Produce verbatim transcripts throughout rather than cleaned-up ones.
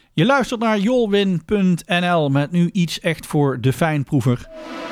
Je luistert naar jolwin punt n l met nu iets echt voor de fijnproever.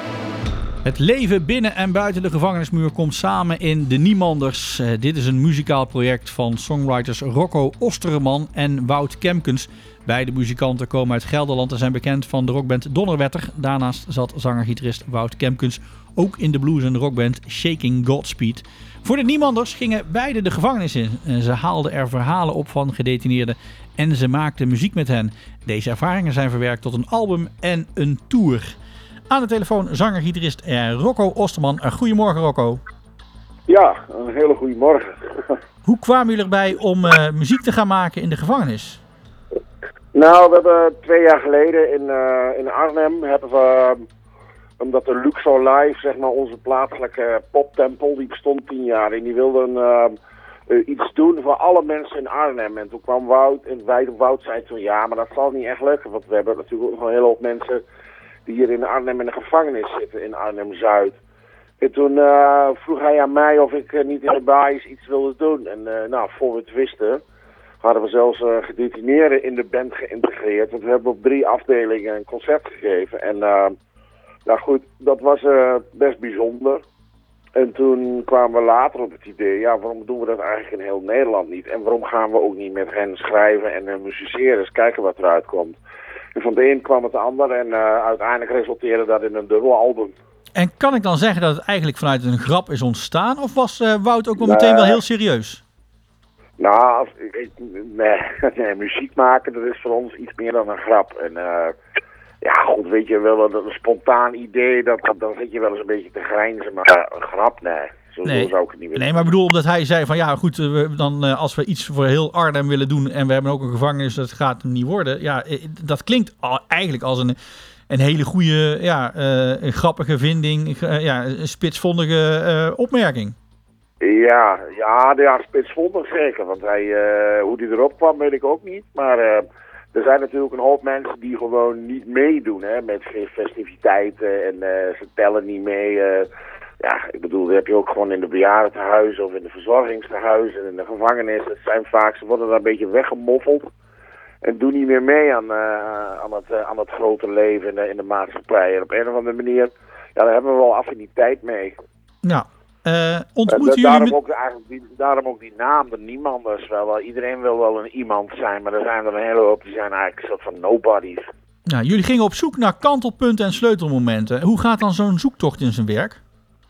Het leven binnen en buiten de gevangenismuur komt samen in De Niemanders. Uh, dit is een muzikaal project van songwriters Rocco Osterman en Wout Kemkens. Beide muzikanten komen uit Gelderland en zijn bekend van de rockband Donnerwetter. Daarnaast zat zanger-gitarist Wout Kemkens ook in de blues- en rockband Shaking Godspeed. Voor De Niemanders gingen beide de gevangenis in. En ze haalden er verhalen op van gedetineerden en ze maakten muziek met hen. Deze ervaringen zijn verwerkt tot een album en een tour. Aan de telefoon zanger-gitarist Rocco Osterman. Goedemorgen Rocco. Ja, een hele goede morgen. Hoe kwamen jullie erbij om uh, muziek te gaan maken in de gevangenis? Nou, we hebben twee jaar geleden in, uh, in Arnhem hebben we, uh, omdat de Luxor Live, zeg maar onze plaatselijke poptempel, die bestond tien jaar en die wilden uh, uh, iets doen voor alle mensen in Arnhem. En toen kwam Wout en wij, Wout zei toen ja, maar dat zal niet echt lukken, want we hebben natuurlijk ook nog een hele hoop mensen die hier in Arnhem in de gevangenis zitten, in Arnhem-Zuid. En toen uh, vroeg hij aan mij of ik uh, niet in de baais iets wilde doen. En uh, nou, voor we het wisten, hadden we zelfs uh, gedetineerden in de band geïntegreerd. Want we hebben op drie afdelingen een concert gegeven. En uh, nou goed, dat was uh, best bijzonder. En toen kwamen we later op het idee, ja, waarom doen we dat eigenlijk in heel Nederland niet? En waarom gaan we ook niet met hen schrijven en uh, musiceren, eens kijken wat eruit komt. En van de een kwam het de ander en uh, uiteindelijk resulteerde dat in een dubbel album. En kan ik dan zeggen dat het eigenlijk vanuit een grap is ontstaan? Of was uh, Wout ook wel meteen wel heel serieus? Nou, ik, ik, nee, nee, muziek maken, dat is voor ons iets meer dan een grap. En uh, ja, goed, weet je wel, een spontaan idee, dat, dat, dan zit je wel eens een beetje te grijnzen. Maar een grap, nee. Zo, nee. zo zou ik het niet willen. Nee, maar ik bedoel, omdat hij zei van ja, goed, we, dan, uh, als we iets voor heel Arnhem willen doen en we hebben ook een gevangenis, dat gaat hem niet worden. Ja, dat klinkt al, eigenlijk als een, een hele goede, ja, uh, een grappige vinding, uh, ja, een spitsvondige uh, opmerking. Ja, ja, ja, spitsvondig zeker. Want hij, uh, hoe die erop kwam, weet ik ook niet. Maar uh, er zijn natuurlijk een hoop mensen die gewoon niet meedoen, hè, met geen festiviteiten en uh, ze tellen niet mee. Uh, ja, ik bedoel, dat heb je ook gewoon in de bejaardentehuizen of in de verzorgingstehuizen en in de gevangenis. Het zijn vaak, ze worden daar een beetje weggemoffeld en doen niet meer mee aan, uh, aan, het, uh, aan het grote leven in de, in de maatschappij. En op een of andere manier, ja, daar hebben we wel affiniteit mee. Nou. Uh, ontmoeten uh, daarom, jullie... ook, eigenlijk die, daarom ook die naam, de Niemanders. Wel, iedereen wil wel een iemand zijn, maar er zijn er een hele hoop die zijn eigenlijk een soort van nobodies. Nou, jullie gingen op zoek naar kantelpunten en sleutelmomenten. Hoe gaat dan zo'n zoektocht in zijn werk?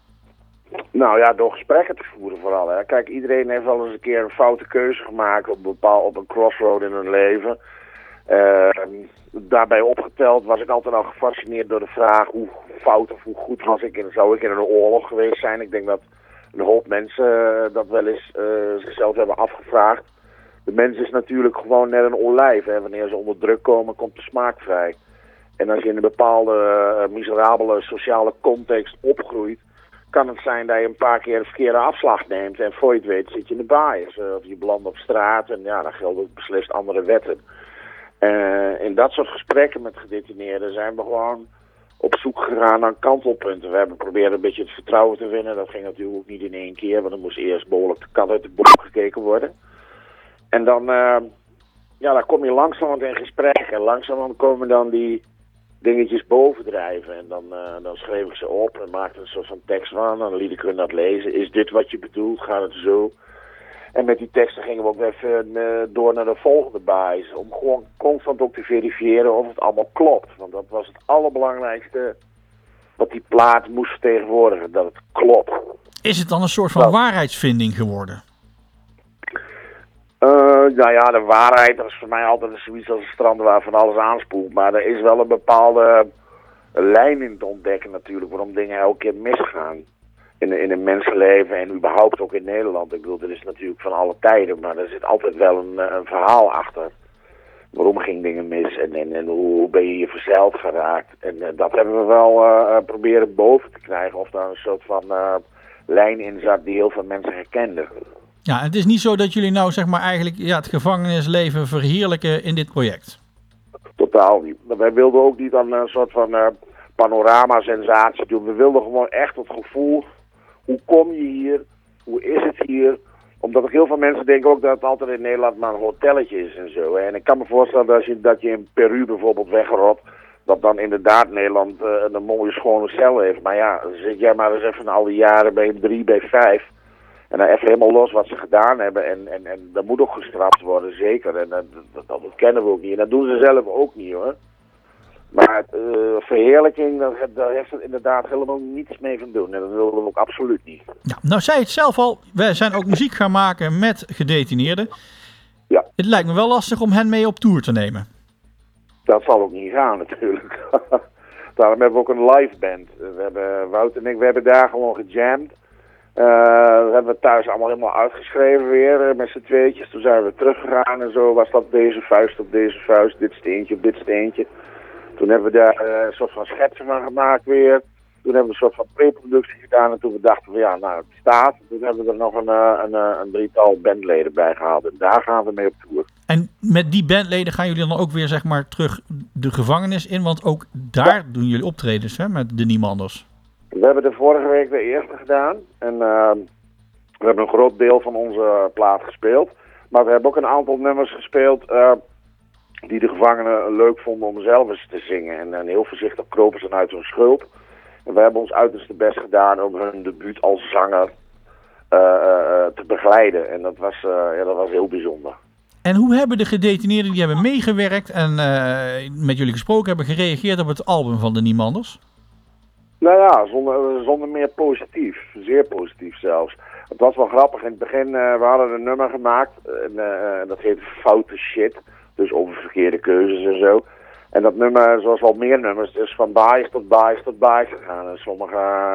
Nou ja, door gesprekken te voeren vooral. Hè. Kijk, iedereen heeft wel eens een keer een foute keuze gemaakt op een, bepaal, op een crossroad in hun leven. Uh, daarbij opgeteld was ik altijd al gefascineerd door de vraag hoe fout of hoe goed was ik en zou ik in een oorlog geweest zijn. Ik denk dat een hoop mensen uh, dat wel eens uh, zichzelf hebben afgevraagd. De mens is natuurlijk gewoon net een olijf. Hè. Wanneer ze onder druk komen, komt de smaak vrij. En als je in een bepaalde uh, miserabele sociale context opgroeit, kan het zijn dat je een paar keer een verkeerde afslag neemt. En voor je het weet zit je in de baaiers. Uh, of je belandt op straat en ja, dan gelden ook beslist andere wetten. Uh, in dat soort gesprekken met gedetineerden zijn we gewoon op zoek gegaan naar kantelpunten. We hebben geprobeerd een beetje het vertrouwen te winnen. Dat ging natuurlijk ook niet in één keer, want er moest eerst behoorlijk de kat uit de boom gekeken worden. En dan, uh, ja, dan kom je langzamerhand in gesprek. En langzamerhand komen dan die dingetjes bovendrijven. En dan, uh, dan schreef ik ze op en maakte een soort van tekst van. Dan liet ik hun dat lezen. Is dit wat je bedoelt? Gaat het zo? En met die teksten gingen we ook even uh, door naar de volgende basis. Om gewoon constant ook te verifiëren of het allemaal klopt. Want dat was het allerbelangrijkste wat die plaat moest vertegenwoordigen. Dat het klopt. Is het dan een soort van dat... waarheidsvinding geworden? Uh, nou ja, de waarheid dat is voor mij altijd zoiets als een strand waar van alles aanspoelt. Maar er is wel een bepaalde lijn in te ontdekken natuurlijk. Waarom dingen elke keer misgaan. In, in een mensenleven en überhaupt ook in Nederland. Ik bedoel, er is natuurlijk van alle tijden, maar er zit altijd wel een, een verhaal achter. Waarom ging dingen mis en, en, en hoe ben je hier verzeild geraakt. En uh, dat hebben we wel uh, proberen boven te krijgen. Of daar een soort van uh, lijn in zat die heel veel mensen herkenden. Ja, het is niet zo dat jullie nou zeg maar eigenlijk ja, het gevangenisleven verheerlijken in dit project. Totaal niet. Wij wilden ook niet aan een soort van uh, panorama-sensatie doen. We wilden gewoon echt het gevoel, hoe kom je hier, hoe is het hier, omdat ook heel veel mensen denken ook dat het altijd in Nederland maar een hotelletje is en zo. Hè. En ik kan me voorstellen dat je, dat je in Peru bijvoorbeeld wegrot, dat dan inderdaad Nederland uh, een mooie schone cel heeft. Maar ja, zit jij maar eens even al die jaren bij drie, bij vijf. En dan even helemaal los wat ze gedaan hebben. En, en, en dat moet ook gestraft worden, zeker. En dat, dat, dat kennen we ook niet. En dat doen ze zelf ook niet, hoor. Maar uh, verheerlijking, daar, daar heeft het inderdaad helemaal niets mee van doen. En dat willen we ook absoluut niet. Ja, nou zei het zelf al, wij zijn ook muziek gaan maken met gedetineerden. Ja. Het lijkt me wel lastig om hen mee op tour te nemen. Dat zal ook niet gaan, natuurlijk. Daarom hebben we ook een live band. We hebben, Wout en ik, we hebben daar gewoon gejamd. Uh, dat hebben we thuis allemaal helemaal uitgeschreven weer, uh, met z'n tweetjes. Toen zijn we teruggegaan en zo was dat deze vuist op deze vuist, dit steentje op dit steentje. Toen hebben we daar uh, een soort van schetsen van gemaakt weer. Toen hebben we een soort van pre-productie gedaan en toen we dachten van ja, nou het staat. Toen hebben we er nog een, uh, een, uh, een drietal bandleden bij gehaald en daar gaan we mee op tour. En met die bandleden gaan jullie dan ook weer zeg maar terug de gevangenis in, want ook daar ja. doen jullie optredens hè, met de Niemanders. We hebben de vorige week de eerste gedaan en uh, we hebben een groot deel van onze plaat gespeeld. Maar we hebben ook een aantal nummers gespeeld uh, die de gevangenen leuk vonden om zelf eens te zingen. En, en heel voorzichtig kropen ze uit hun schulp. En we hebben ons uiterste best gedaan om hun debuut als zanger uh, uh, te begeleiden. En dat was, uh, ja, dat was heel bijzonder. En hoe hebben de gedetineerden die hebben meegewerkt en uh, met jullie gesproken hebben gereageerd op het album van de Niemanders? Nou ja, zonder, zonder meer positief. Zeer positief zelfs. Het was wel grappig. In het begin, uh, we hadden een nummer gemaakt. En, uh, dat heet Foute Shit. Dus over verkeerde keuzes en zo. En dat nummer, zoals wel meer nummers, is van bias tot bias tot bias gegaan. En sommige,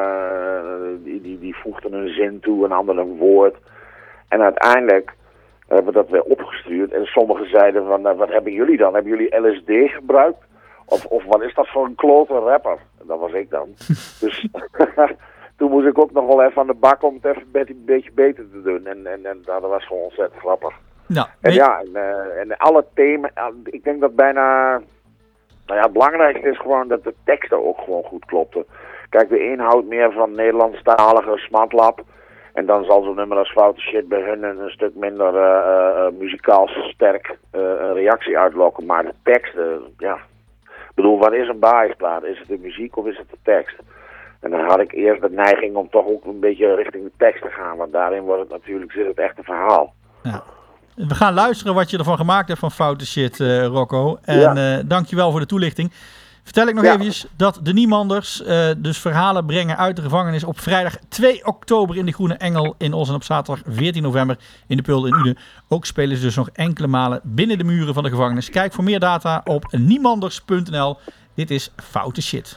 uh, die, die, die voegden een zin toe, een ander een woord. En uiteindelijk hebben we dat weer opgestuurd. En sommigen zeiden van, uh, wat hebben jullie dan? Hebben jullie L S D gebruikt? Of, of wat is dat voor een klote rapper? Dat was ik dan. Dus toen moest ik ook nog wel even aan de bak om het even een beetje beter te doen. En, en, en dat was gewoon ontzettend grappig. Nou, en ja, en, uh, en alle thema's, ik denk dat bijna, nou ja, het belangrijkste is gewoon dat de teksten ook gewoon goed klopten. Kijk, de inhoud meer van Nederlandstalige smartlap. En dan zal zo'n nummer als Foute Shit bij hun een, een stuk minder uh, uh, muzikaal sterk uh, een reactie uitlokken. Maar de teksten, ja. Ik bedoel, wat is een biasplaat? Is het de muziek of is het de tekst? En dan had ik eerst de neiging om toch ook een beetje richting de tekst te gaan. Want daarin wordt het natuurlijk, zit het echte verhaal. Ja. We gaan luisteren wat je ervan gemaakt hebt van Foute Shit, uh, Rocco. En ja. uh, dankjewel voor de toelichting. Vertel ik nog ja. eventjes dat de Niemanders uh, dus verhalen brengen uit de gevangenis op vrijdag twee oktober in de Groene Engel in Os en op zaterdag veertien november in de Peul in Uden. Ook spelen ze dus nog enkele malen binnen de muren van de gevangenis. Kijk voor meer data op niemanders punt n l. Dit is Foute Shit.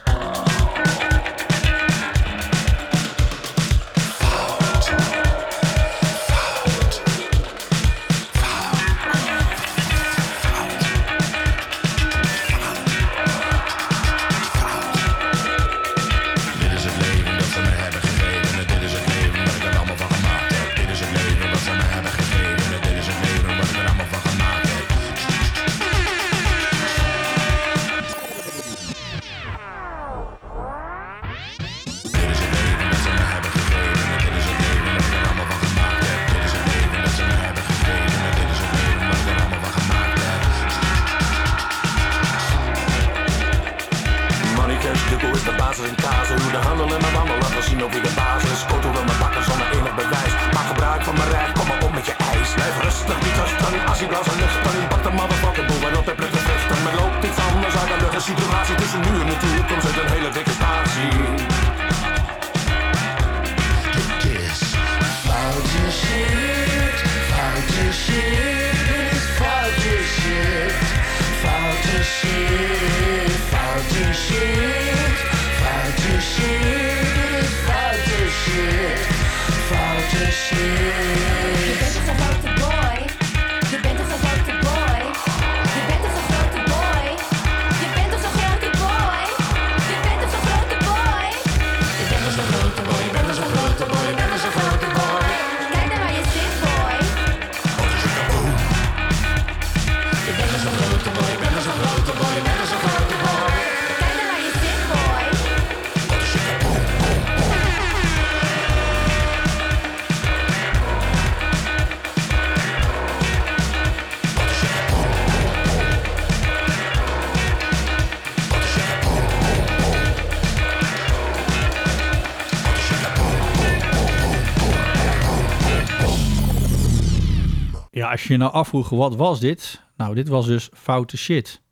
Situatie tussen nu en de toekomst uit een hele dikke statie. Dit is Foute Shit, Foute Shit, Foute Shit, Foute Shit, Foute Shit, Foute Shit, Foute Shit, Foute Shit. Ja, als je je nou afvroeg, wat was dit? Nou, dit was dus foute shit.